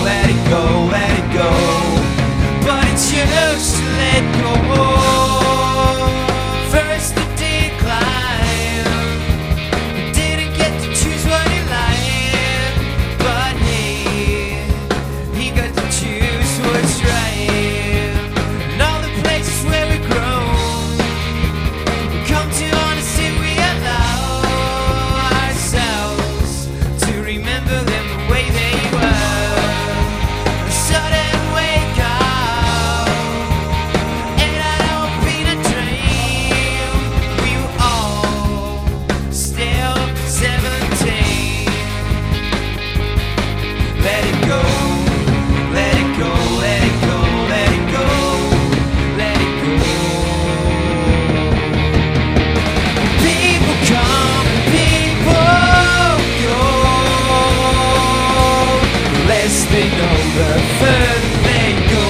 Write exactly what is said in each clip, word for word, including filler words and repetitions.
let it go, let it go. But it's yours to let go. First the decline, you didn't get to choose what you like, but hey, he got to choose what's right. And all the places where we grow, we come to honesty, we allow ourselves to remember them the way they were. A sudden wake up, and I don't been a dream. We were all still seventeen. Let it go, let it go, let it go, let it go, let it go. People come and people go. The less they know, the further they go.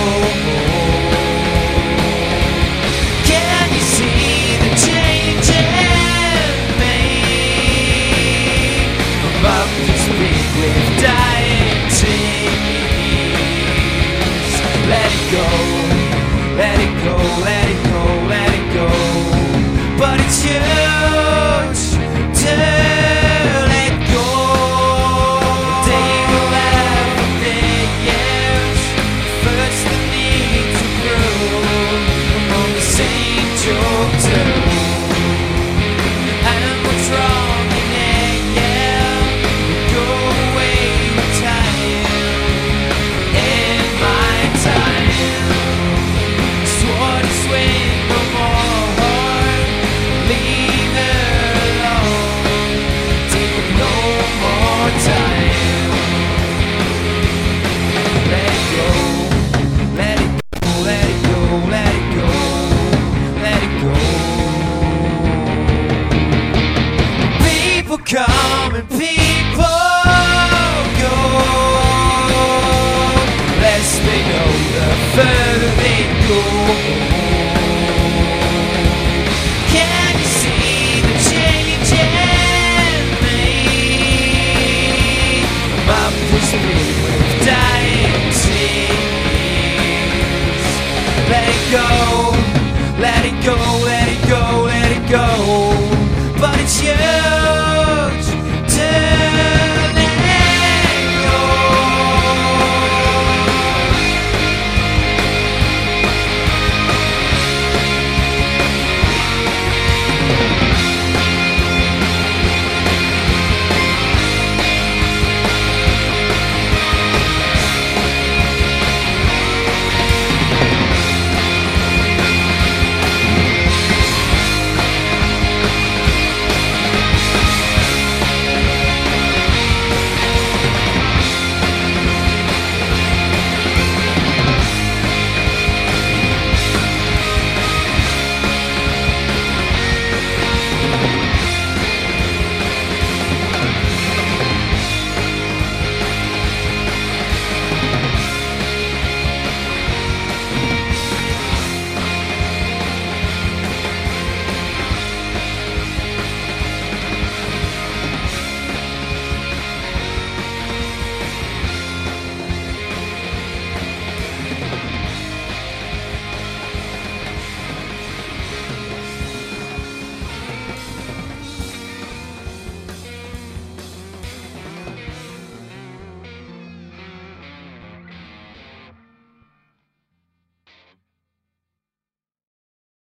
Can you see the change in me? I'm up to speak with dying tears. Let it go, let it go, let it go, let it go. But it's yours to let go. They will have their years. First the need to grow on the same joke too. And what's wrong in it, yeah, we go away with time. In my time, swore to swing no more. Leave her alone, take no more time. Let it go, let it go, let it go, let it go, let it go. People come and people go. Less they know, the further they go.